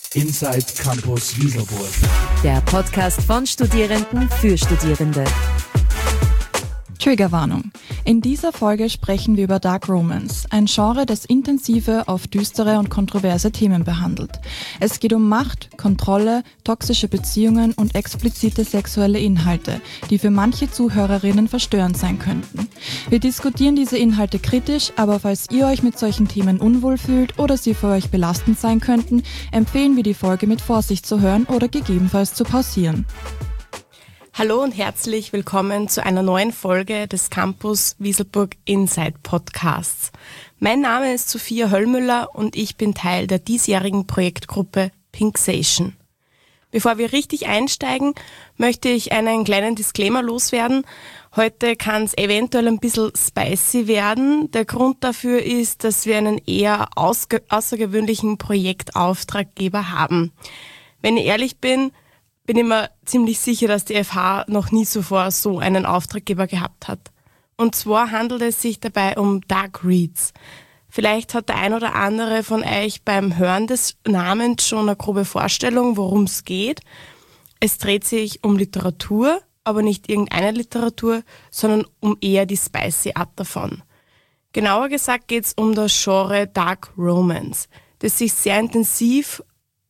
Inside Campus Wieselburg. Der Podcast von Studierenden für Studierende. Triggerwarnung. In dieser Folge sprechen wir über Dark Romance, ein Genre, das intensive, oft düstere und kontroverse Themen behandelt. Es geht um Macht, Kontrolle, toxische Beziehungen und explizite sexuelle Inhalte, die für manche Zuhörerinnen verstörend sein könnten. Wir diskutieren diese Inhalte kritisch, aber falls ihr euch mit solchen Themen unwohl fühlt oder sie für euch belastend sein könnten, empfehlen wir die Folge mit Vorsicht zu hören oder gegebenenfalls zu pausieren. Hallo und herzlich willkommen zu einer neuen Folge des Campus Wieselburg Inside Podcasts. Mein Name ist Sophia Höllmüller und ich bin Teil der diesjährigen Projektgruppe Pinksation. Bevor wir richtig einsteigen, möchte ich einen kleinen Disclaimer loswerden. Heute kann es eventuell ein bisschen spicy werden. Der Grund dafür ist, dass wir einen eher außergewöhnlichen Projektauftraggeber haben. Wenn ich ehrlich bin ich mir ziemlich sicher, dass die FH noch nie zuvor so einen Auftraggeber gehabt hat. Und zwar handelt es sich dabei um Dark Reads. Vielleicht hat der ein oder andere von euch beim Hören des Namens schon eine grobe Vorstellung, worum es geht. Es dreht sich um Literatur, aber nicht irgendeine Literatur, sondern um eher die spicy Art davon. Genauer gesagt geht es um das Genre Dark Romance, das sich sehr intensiv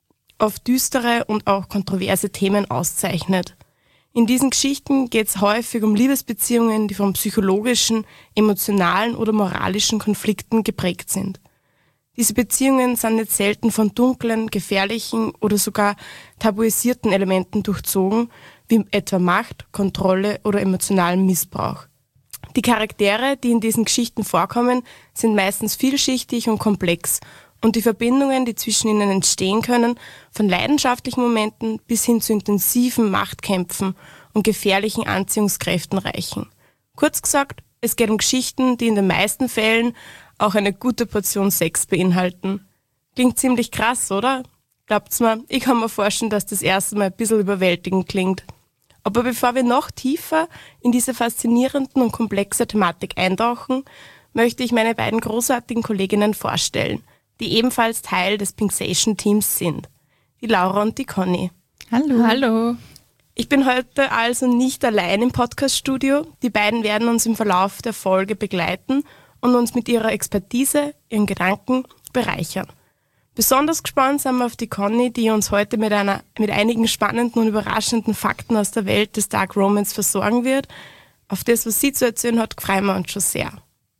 auf düstere und auch kontroverse Themen auszeichnet. In diesen Geschichten geht es häufig um Liebesbeziehungen, die von psychologischen, emotionalen oder moralischen Konflikten geprägt sind. Diese Beziehungen sind nicht selten von dunklen, gefährlichen oder sogar tabuisierten Elementen durchzogen, wie etwa Macht, Kontrolle oder emotionalen Missbrauch. Die Charaktere, die in diesen Geschichten vorkommen, sind meistens vielschichtig und komplex, und die Verbindungen, die zwischen ihnen entstehen können, von leidenschaftlichen Momenten bis hin zu intensiven Machtkämpfen und gefährlichen Anziehungskräften reichen. Kurz gesagt, es geht um Geschichten, die in den meisten Fällen auch eine gute Portion Sex beinhalten. Klingt ziemlich krass, oder? Glaubt's mir, ich kann mir vorstellen, dass das erste Mal ein bisschen überwältigend klingt. Aber bevor wir noch tiefer in diese faszinierenden und komplexe Thematik eintauchen, möchte ich meine beiden großartigen Kolleginnen vorstellen, die ebenfalls Teil des Pinksation-Teams sind. Die Laura und die Conny. Hallo. Hallo. Ich bin heute also nicht allein im Podcast-Studio. Die beiden werden uns im Verlauf der Folge begleiten und uns mit ihrer Expertise, ihren Gedanken bereichern. Besonders gespannt sind wir auf die Conny, die uns heute mit einigen spannenden und überraschenden Fakten aus der Welt des Dark Romance versorgen wird. Auf das, was sie zu erzählen hat, freuen wir uns schon sehr.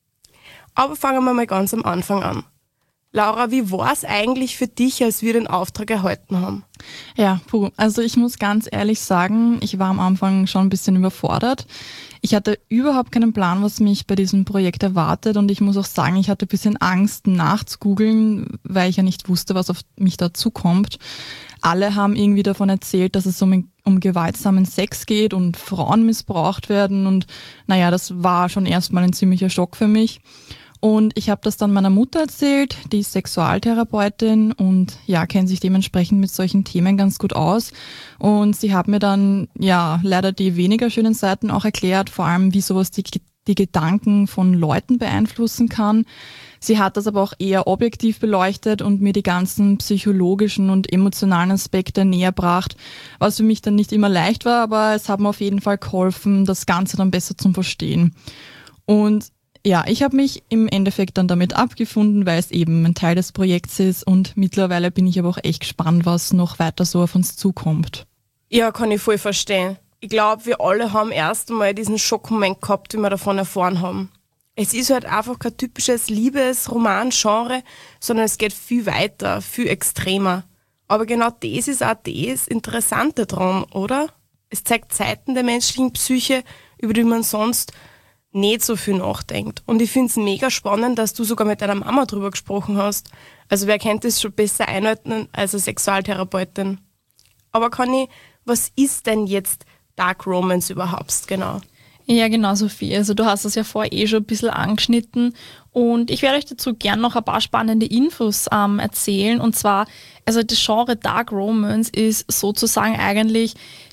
Aber fangen wir mal ganz am Anfang an. Laura, wie war es eigentlich für dich, als wir den Auftrag erhalten haben? Ja, also ich muss ganz ehrlich sagen, ich war am Anfang schon ein bisschen überfordert. Ich hatte überhaupt keinen Plan, was mich bei diesem Projekt erwartet, und ich muss auch sagen, ich hatte ein bisschen Angst nachzugoogeln, weil ich ja nicht wusste, was auf mich da zukommt. Alle haben irgendwie davon erzählt, dass es um gewaltsamen Sex geht und Frauen missbraucht werden, und naja, das war schon erstmal ein ziemlicher Schock für mich. Und ich habe das dann meiner Mutter erzählt, die ist Sexualtherapeutin und ja, kennt sich dementsprechend mit solchen Themen ganz gut aus. Und sie hat mir dann ja leider die weniger schönen Seiten auch erklärt, vor allem wie sowas die Gedanken von Leuten beeinflussen kann. Sie hat das aber auch eher objektiv beleuchtet und mir die ganzen psychologischen und emotionalen Aspekte näher gebracht, was für mich dann nicht immer leicht war, aber es hat mir auf jeden Fall geholfen, das Ganze dann besser zu verstehen. Und ja, ich habe mich im Endeffekt dann damit abgefunden, weil es eben ein Teil des Projekts ist, und mittlerweile bin ich aber auch echt gespannt, was noch weiter so auf uns zukommt. Ja, kann ich voll verstehen. Ich glaube, wir alle haben erst einmal diesen Schockmoment gehabt, wie wir davon erfahren haben. Es ist halt einfach kein typisches Liebes-Roman-Genre, sondern es geht viel weiter, viel extremer. Aber genau das ist auch das Interessante dran, oder? Es zeigt Seiten der menschlichen Psyche, über die man sonst nicht so viel nachdenkt. Und ich finde es mega spannend, dass du sogar mit deiner Mama drüber gesprochen hast. Also wer kennt das schon besser einordnen als eine Sexualtherapeutin? Aber Conny, was ist denn jetzt Dark Romance überhaupt genau? Ja, genau, Sophie. Also du hast das ja vorher schon ein bisschen angeschnitten, und ich werde euch dazu gern noch ein paar spannende Infos erzählen. Und zwar, also das Genre Dark Romance ist sozusagen eigentlich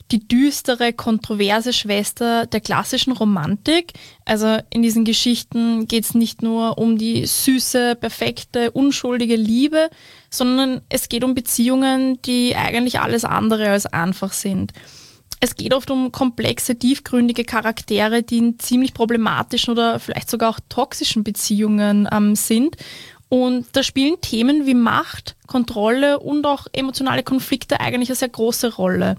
die düstere, kontroverse Schwester der klassischen Romantik. Also in diesen Geschichten geht es nicht nur um die süße, perfekte, unschuldige Liebe, sondern es geht um Beziehungen, die eigentlich alles andere als einfach sind. Es geht oft um komplexe, tiefgründige Charaktere, die in ziemlich problematischen oder vielleicht sogar auch toxischen Beziehungen sind. Und da spielen Themen wie Macht, Kontrolle und auch emotionale Konflikte eigentlich eine sehr große Rolle.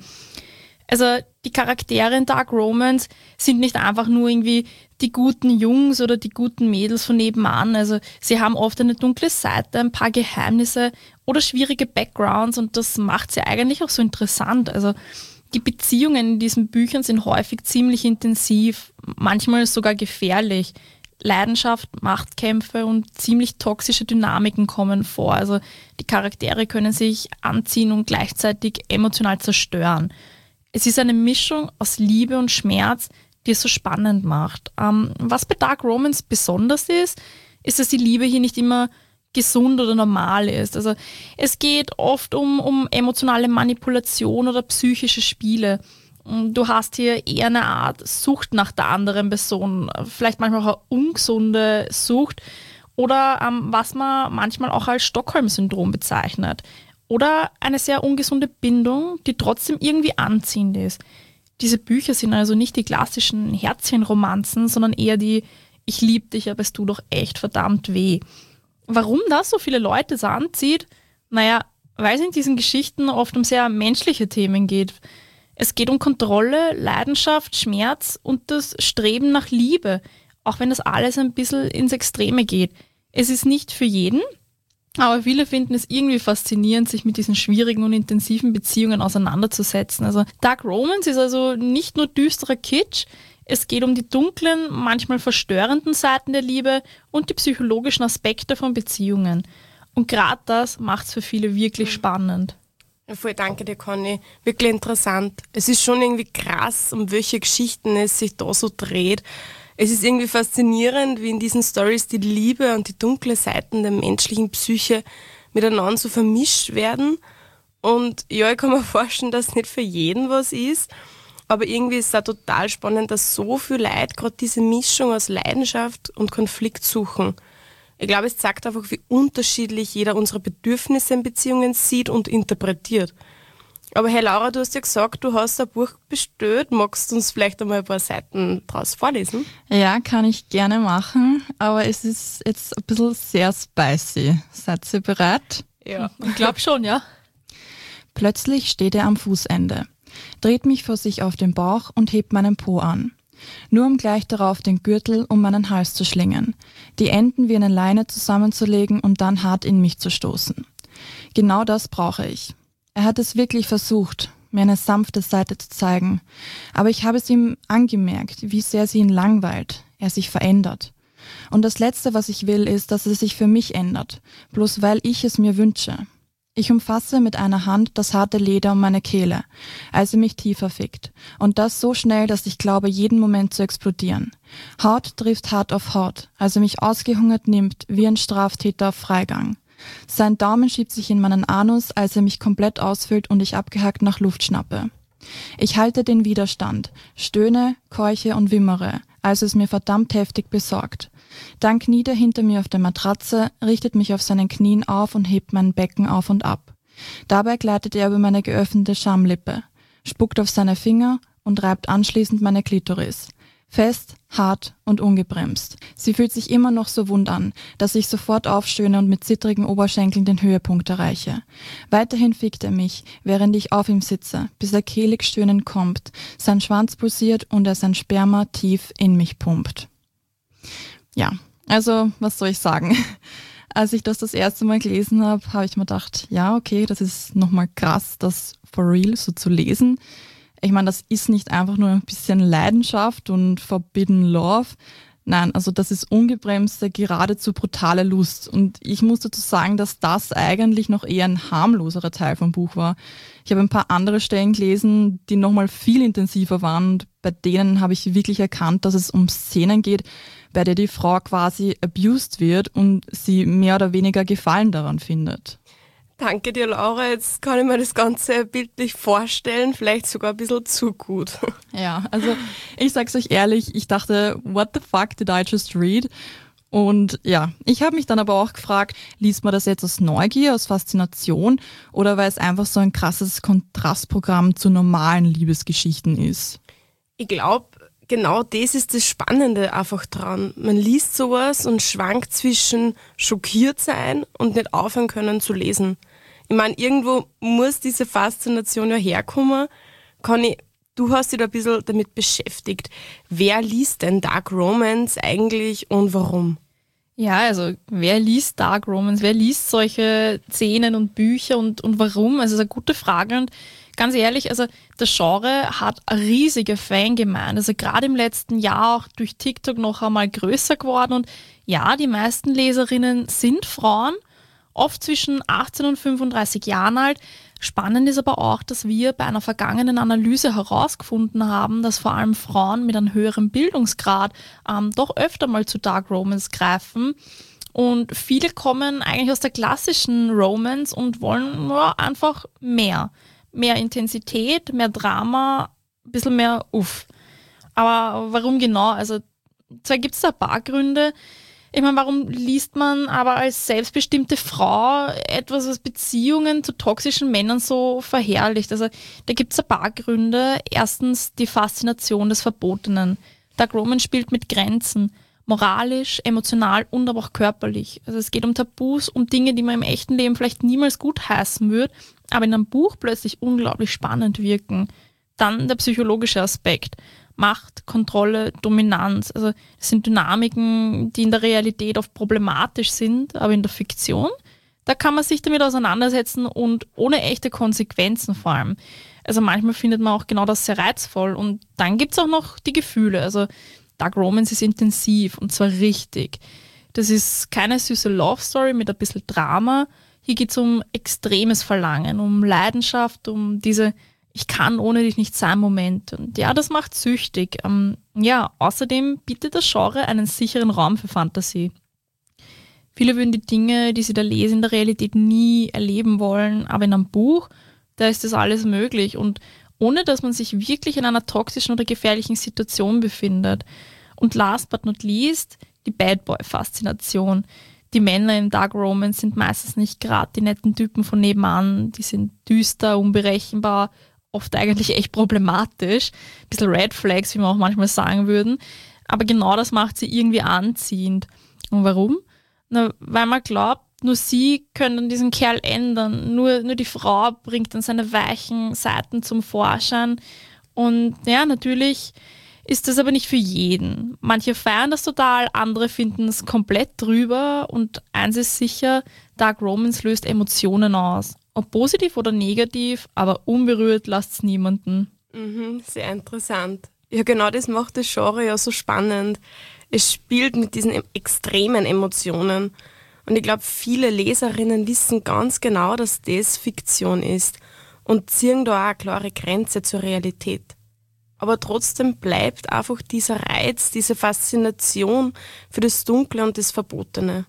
Also die Charaktere in Dark Romance sind nicht einfach nur irgendwie die guten Jungs oder die guten Mädels von nebenan. Also sie haben oft eine dunkle Seite, ein paar Geheimnisse oder schwierige Backgrounds und das macht sie eigentlich auch so interessant. Also die Beziehungen in diesen Büchern sind häufig ziemlich intensiv, manchmal sogar gefährlich. Leidenschaft, Machtkämpfe und ziemlich toxische Dynamiken kommen vor. Also die Charaktere können sich anziehen und gleichzeitig emotional zerstören. Es ist eine Mischung aus Liebe und Schmerz, die es so spannend macht. Was bei Dark Romance besonders ist, dass die Liebe hier nicht immer gesund oder normal ist. Also es geht oft um emotionale Manipulation oder psychische Spiele. Du hast hier eher eine Art Sucht nach der anderen Person, vielleicht manchmal auch eine ungesunde Sucht oder was man manchmal auch als Stockholm-Syndrom bezeichnet. Oder eine sehr ungesunde Bindung, die trotzdem irgendwie anziehend ist. Diese Bücher sind also nicht die klassischen Herzchenromanzen, sondern eher die Ich lieb dich, aber es tut doch echt verdammt weh. Warum das so viele Leute so anzieht? Naja, weil es in diesen Geschichten oft um sehr menschliche Themen geht. Es geht um Kontrolle, Leidenschaft, Schmerz und das Streben nach Liebe, auch wenn das alles ein bisschen ins Extreme geht. Es ist nicht für jeden, aber viele finden es irgendwie faszinierend, sich mit diesen schwierigen und intensiven Beziehungen auseinanderzusetzen. Also Dark Romance ist also nicht nur düsterer Kitsch, es geht um die dunklen, manchmal verstörenden Seiten der Liebe und die psychologischen Aspekte von Beziehungen. Und gerade das macht es für viele wirklich spannend. Ja, voll, danke dir, Conny. Wirklich interessant. Es ist schon irgendwie krass, um welche Geschichten es sich da so dreht. Es ist irgendwie faszinierend, wie in diesen Stories die Liebe und die dunkle Seiten der menschlichen Psyche miteinander so vermischt werden. Und ja, ich kann mir vorstellen, dass es nicht für jeden was ist. Aber irgendwie ist es auch total spannend, dass so viele Leute gerade diese Mischung aus Leidenschaft und Konflikt suchen. Ich glaube, es zeigt einfach, wie unterschiedlich jeder unsere Bedürfnisse in Beziehungen sieht und interpretiert. Aber hey Laura, du hast ja gesagt, du hast ein Buch bestellt. Magst du uns vielleicht einmal ein paar Seiten draus vorlesen? Ja, kann ich gerne machen, aber es ist jetzt ein bisschen sehr spicy. Seid ihr bereit? Ja. Ich glaube schon, ja. Plötzlich steht er am Fußende, dreht mich vor sich auf den Bauch und hebt meinen Po an. Nur um gleich darauf den Gürtel um meinen Hals zu schlingen, die Enden wie eine Leine zusammenzulegen und dann hart in mich zu stoßen. Genau das brauche ich. Er hat es wirklich versucht, mir eine sanfte Seite zu zeigen, aber ich habe es ihm angemerkt, wie sehr sie ihn langweilt, er sich verändert. Und das Letzte, was ich will, ist, dass er sich für mich ändert, bloß weil ich es mir wünsche. Ich umfasse mit einer Hand das harte Leder um meine Kehle, als er mich tiefer fickt. Und das so schnell, dass ich glaube, jeden Moment zu explodieren. Haut trifft hart auf Haut, als er mich ausgehungert nimmt, wie ein Straftäter auf Freigang. Sein Daumen schiebt sich in meinen Anus, als er mich komplett ausfüllt und ich abgehackt nach Luft schnappe. Ich halte den Widerstand, stöhne, keuche und wimmere, als es mir verdammt heftig besorgt. Dann kniet er hinter mir auf der Matratze, richtet mich auf seinen Knien auf und hebt mein Becken auf und ab. Dabei gleitet er über meine geöffnete Schamlippe, spuckt auf seine Finger und reibt anschließend meine Klitoris. Fest, hart und ungebremst. Sie fühlt sich immer noch so wund an, dass ich sofort aufstöhne und mit zittrigen Oberschenkeln den Höhepunkt erreiche. Weiterhin fickt er mich, während ich auf ihm sitze, bis er kehlig stöhnend kommt, sein Schwanz pulsiert und er sein Sperma tief in mich pumpt. Ja, also was soll ich sagen? Als ich das erste Mal gelesen habe, habe ich mir gedacht, ja okay, das ist nochmal krass, das for real so zu lesen. Ich meine, das ist nicht einfach nur ein bisschen Leidenschaft und Forbidden Love. Nein, also das ist ungebremste, geradezu brutale Lust. Und ich muss dazu sagen, dass das eigentlich noch eher ein harmloserer Teil vom Buch war. Ich habe ein paar andere Stellen gelesen, die nochmal viel intensiver waren. Und bei denen habe ich wirklich erkannt, dass es um Szenen geht, bei der die Frau quasi abused wird und sie mehr oder weniger Gefallen daran findet. Danke dir, Laura. Jetzt kann ich mir das Ganze bildlich vorstellen, vielleicht sogar ein bisschen zu gut. Ja, also ich sag's euch ehrlich, ich dachte, what the fuck did I just read? Und ja, ich habe mich dann aber auch gefragt, liest man das jetzt aus Neugier, aus Faszination oder weil es einfach so ein krasses Kontrastprogramm zu normalen Liebesgeschichten ist? Ich glaube, genau das ist das Spannende einfach dran. Man liest sowas und schwankt zwischen schockiert sein und nicht aufhören können zu lesen. Ich meine, irgendwo muss diese Faszination ja herkommen. Du hast dich da ein bisschen damit beschäftigt. Wer liest denn Dark Romance eigentlich und warum? Ja, also wer liest Dark Romance? Wer liest solche Szenen und Bücher und warum? Also das ist eine gute Frage und ganz ehrlich, also das Genre hat eine riesige Fangemeinde. Also gerade im letzten Jahr auch durch TikTok noch einmal größer geworden. Und ja, die meisten Leserinnen sind Frauen, oft zwischen 18 und 35 Jahren alt. Spannend ist aber auch, dass wir bei einer vergangenen Analyse herausgefunden haben, dass vor allem Frauen mit einem höheren Bildungsgrad doch öfter mal zu Dark Romance greifen. Und viele kommen eigentlich aus der klassischen Romance und wollen einfach mehr. Mehr Intensität, mehr Drama, ein bisschen mehr Uff. Aber warum genau? Also zwar gibt es da ein paar Gründe. Ich meine, warum liest man aber als selbstbestimmte Frau etwas, was Beziehungen zu toxischen Männern so verherrlicht? Also da gibt es ein paar Gründe. Erstens die Faszination des Verbotenen. Dark Romance spielt mit Grenzen. Moralisch, emotional und aber auch körperlich. Also es geht um Tabus, um Dinge, die man im echten Leben vielleicht niemals gut heißen würde, aber in einem Buch plötzlich unglaublich spannend wirken. Dann der psychologische Aspekt. Macht, Kontrolle, Dominanz. Also das sind Dynamiken, die in der Realität oft problematisch sind, aber in der Fiktion, da kann man sich damit auseinandersetzen und ohne echte Konsequenzen vor allem. Also manchmal findet man auch genau das sehr reizvoll. Und dann gibt es auch noch die Gefühle. Also Dark Romance ist intensiv und zwar richtig. Das ist keine süße Love Story mit ein bisschen Drama. Hier geht es um extremes Verlangen, um Leidenschaft, um diese Ich kann ohne dich nicht sein Moment. Und ja, das macht süchtig. Außerdem bietet das Genre einen sicheren Raum für Fantasie. Viele würden die Dinge, die sie da lesen, in der Realität nie erleben wollen, aber in einem Buch, da ist das alles möglich und ohne dass man sich wirklich in einer toxischen oder gefährlichen Situation befindet. Und last but not least, die Bad Boy-Faszination. Die Männer in Dark Romance sind meistens nicht gerade die netten Typen von nebenan. Die sind düster, unberechenbar, oft eigentlich echt problematisch. Ein bisschen Red Flags, wie wir auch manchmal sagen würden. Aber genau das macht sie irgendwie anziehend. Und warum? Na, weil man glaubt, nur sie können diesen Kerl ändern. Nur die Frau bringt dann seine weichen Seiten zum Vorschein. Und ja, natürlich ist das aber nicht für jeden. Manche feiern das total, andere finden es komplett drüber. Und eins ist sicher, Dark Romance löst Emotionen aus. Ob positiv oder negativ, aber unberührt lasst es niemanden. Sehr interessant. Ja, genau das macht das Genre ja so spannend. Es spielt mit diesen extremen Emotionen. Und ich glaube, viele Leserinnen wissen ganz genau, dass das Fiktion ist und ziehen da auch eine klare Grenze zur Realität. Aber trotzdem bleibt einfach dieser Reiz, diese Faszination für das Dunkle und das Verbotene.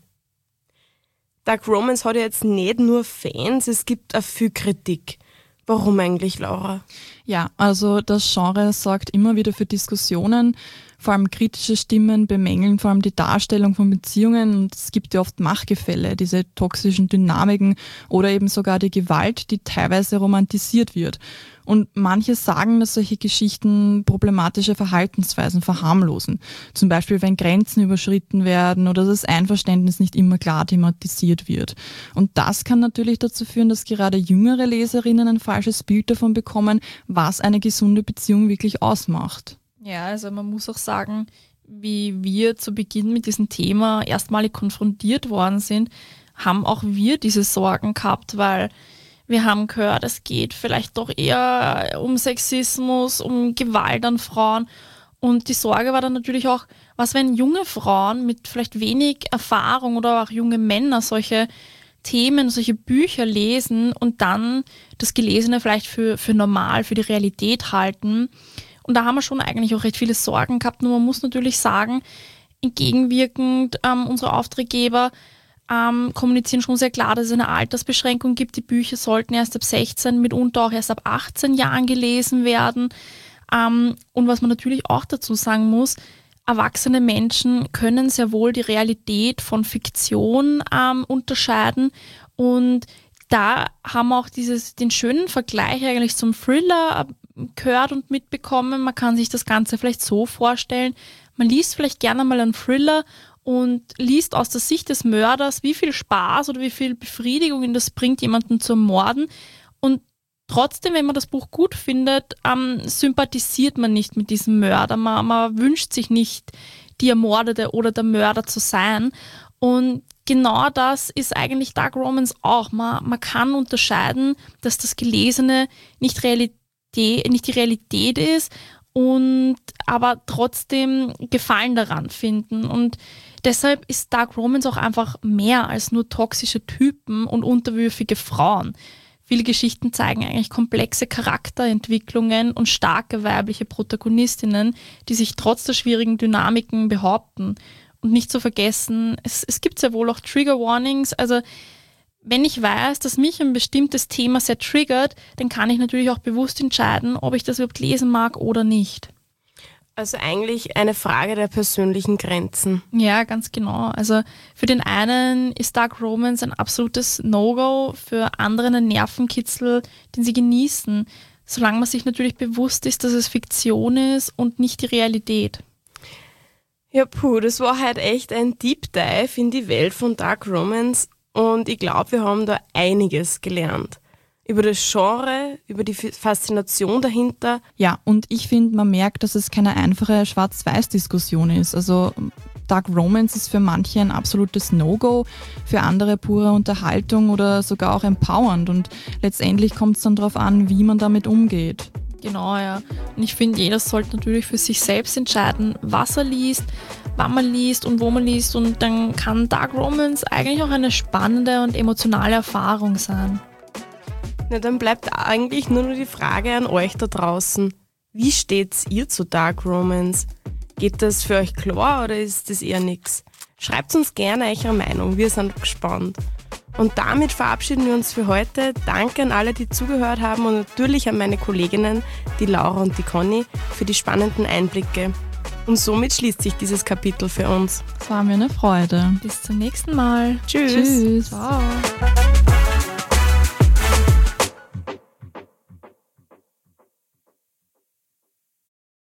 Dark Romance hat ja jetzt nicht nur Fans, es gibt auch viel Kritik. Warum eigentlich, Laura? Ja, also das Genre sorgt immer wieder für Diskussionen. Vor allem kritische Stimmen bemängeln vor allem die Darstellung von Beziehungen und es gibt ja oft Machtgefälle, diese toxischen Dynamiken oder eben sogar die Gewalt, die teilweise romantisiert wird. Und manche sagen, dass solche Geschichten problematische Verhaltensweisen verharmlosen. Zum Beispiel, wenn Grenzen überschritten werden oder das Einverständnis nicht immer klar thematisiert wird. Und das kann natürlich dazu führen, dass gerade jüngere Leserinnen ein falsches Bild davon bekommen, was eine gesunde Beziehung wirklich ausmacht. Ja, also man muss auch sagen, wie wir zu Beginn mit diesem Thema erstmalig konfrontiert worden sind, haben auch wir diese Sorgen gehabt, weil wir haben gehört, es geht vielleicht doch eher um Sexismus, um Gewalt an Frauen. Und die Sorge war dann natürlich auch, was wenn junge Frauen mit vielleicht wenig Erfahrung oder auch junge Männer solche Themen, solche Bücher lesen und dann das Gelesene vielleicht für normal, für die Realität halten. Und da haben wir schon eigentlich auch recht viele Sorgen gehabt. Nur man muss natürlich sagen, entgegenwirkend unsere Auftraggeber kommunizieren schon sehr klar, dass es eine Altersbeschränkung gibt. Die Bücher sollten erst ab 16, mitunter auch erst ab 18 Jahren gelesen werden. Und was man natürlich auch dazu sagen muss, erwachsene Menschen können sehr wohl die Realität von Fiktion unterscheiden. Und da haben wir auch den schönen Vergleich eigentlich zum Thriller gehört und mitbekommen. Man kann sich das Ganze vielleicht so vorstellen, man liest vielleicht gerne mal einen Thriller und liest aus der Sicht des Mörders, wie viel Spaß oder wie viel Befriedigung ihn das bringt, jemanden zu ermorden. Und trotzdem, wenn man das Buch gut findet, sympathisiert man nicht mit diesem Mörder. Man wünscht sich nicht, die Ermordete oder der Mörder zu sein. Und genau das ist eigentlich Dark Romance auch. Man kann unterscheiden, dass das Gelesene nicht die Realität ist und aber trotzdem Gefallen daran finden. Und deshalb ist Dark Romance auch einfach mehr als nur toxische Typen und unterwürfige Frauen. Viele Geschichten zeigen eigentlich komplexe Charakterentwicklungen und starke weibliche Protagonistinnen, die sich trotz der schwierigen Dynamiken behaupten. Und nicht zu vergessen, es gibt sehr wohl auch Trigger Warnings. Also wenn ich weiß, dass mich ein bestimmtes Thema sehr triggert, dann kann ich natürlich auch bewusst entscheiden, ob ich das überhaupt lesen mag oder nicht. Also eigentlich eine Frage der persönlichen Grenzen. Ja, ganz genau. Also für den einen ist Dark Romance ein absolutes No-Go, für anderen ein Nervenkitzel, den sie genießen, solange man sich natürlich bewusst ist, dass es Fiktion ist und nicht die Realität. Ja, das war halt echt ein Deep Dive in die Welt von Dark Romance und ich glaube, wir haben da einiges gelernt. Über das Genre, über die Faszination dahinter. Ja, und ich finde, man merkt, dass es keine einfache Schwarz-Weiß-Diskussion ist. Also Dark Romance ist für manche ein absolutes No-Go, für andere pure Unterhaltung oder sogar auch empowernd. Und letztendlich kommt es dann darauf an, wie man damit umgeht. Genau, ja. Und ich finde, jeder sollte natürlich für sich selbst entscheiden, was er liest, wann man liest und wo man liest. Und dann kann Dark Romance eigentlich auch eine spannende und emotionale Erfahrung sein. Na, dann bleibt eigentlich nur die Frage an euch da draußen. Wie steht's ihr zu Dark Romance? Geht das für euch klar oder ist das eher nix? Schreibt uns gerne eure Meinung, wir sind gespannt. Und damit verabschieden wir uns für heute. Danke an alle, die zugehört haben und natürlich an meine Kolleginnen, die Laura und die Conny, für die spannenden Einblicke. Und somit schließt sich dieses Kapitel für uns. Es war mir eine Freude. Bis zum nächsten Mal. Tschüss. Tschüss. Ciao.